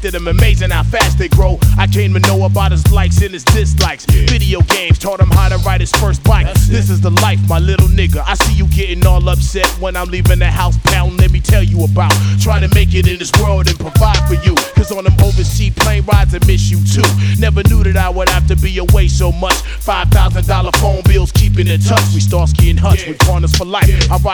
fact that I'm amazing how fast they grow. I came to know about his likes and his dislikes. Video games taught him how to ride his first bike. This is the life, my little nigga. I see you getting all upset when I'm leaving the house, pal. Let me tell you about try to make it in this world and provide for you. Cause on them overseas plane rides I miss you too. Never knew that I would have to be away so much. $5,000 phone bills keeping in touch. We Starsky and Hutch with partners for life. I